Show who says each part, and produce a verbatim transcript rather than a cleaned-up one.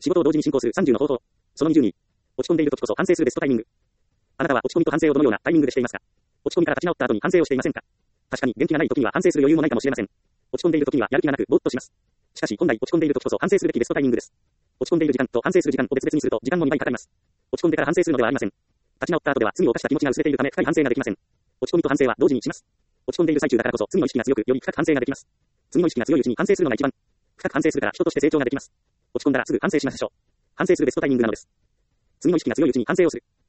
Speaker 1: 仕事を同時に進行するさんじゅうの方法。そのにじゅうに。落ち込んでいる時こそ反省するベストタイミング。あなたは落ち込みと反省をどのようなタイミングでしていますか？落ち込みから立ち直った後に反省をしていませんか？確かに元気がない時には反省する余裕もないかもしれません。落ち込んでいる時にはやる気がなくぼーっとします。しかし本来落ち込んでいる時こそ反省するべきベストタイミングです。落ち込んでいる時間と反省する時間を別々にすると時間もにばいかかります。落ち込んでから反省するのではありません。立ち直った後では罪を犯した気持ちが薄れているため深い反省ができません。落ち込みと反省は同時にします。落ち込んでいる最中だからこそ罪の意識が強くより深く反省ができます。罪の意識が強いうちに反省するのが一番。深く反省するから人として成長ができます。落ち込んだらすぐ反省しましょう。反省するベストタイミングなのです。罪の意識が強いうちに反省をする。